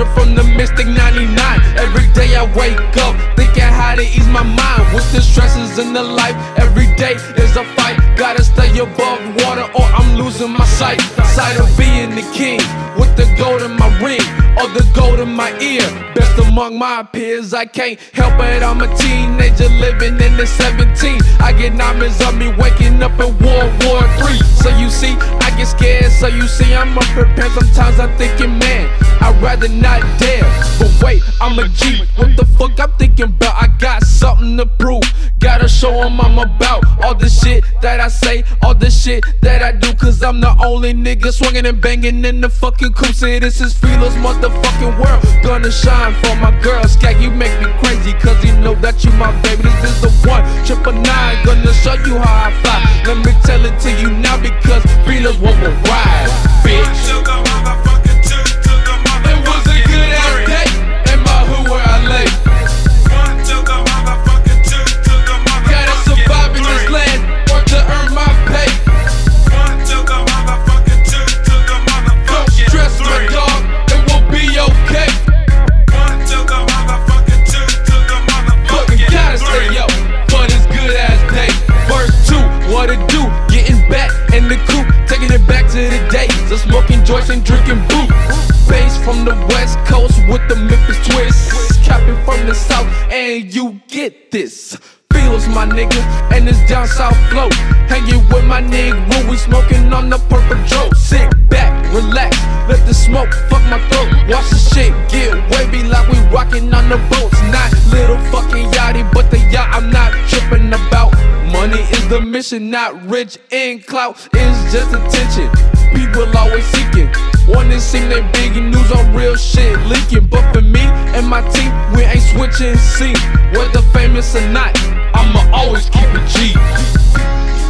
soldier from the Mystic 99. Every day I wake up thinking how to ease my mind with the stresses in the life. Every day is a fight, gotta stay above water or I'm losing my sight. Sight of being the king with the gold in my ring or the gold in my ear. Best among my peers, I can't help it, I'm a teenager living in the 17. I get nightmares of me waking up in World War III. So you see, I get scared, so you see I'm unprepared. Sometimes I'm thinking, man, I'd rather not dare. But wait, I'm a G, what the fuck I'm thinking about? I got something to prove, gotta show them I'm about all the shit that I say, all the shit that I do. Cause I'm the only nigga swinging and banging in the fucking coupe. Say this is Filo's motherfucking world, gonna shine for my girl. Skag, you make me crazy cause you know that you my baby. This is the 1-999, gonna show you how I fly. Let me tell it to you now because Filo's what will ride, bitch. It was a good ass day in my hood where I lay. Gotta survive in this land or to earn my pay. Don't stress my dog, it will be okay. But we gotta stay up for this good ass day. Verse 2, what it do? Getting back in the coupe, taking it back to the days of smoking joints and drinking boo. Bass from the West Coast with the Memphis twist, capping from the South, and you get this. Feels my nigga, and it's down south flow. Hanging with my nigga, we smoking on the purple joke. Sit back, relax, let the smoke fuck my throat. Watch the shit get wavy like we rocking on the boats. Not little fucking yachty, but the yacht I'm not tripping about. Money is the mission, not rich and clout. It's just attention, people always seeking. Wanna see their big news on real shit leaking. But for me and my team, we ain't switching seats. Whether famous or not, I'ma always keep it G.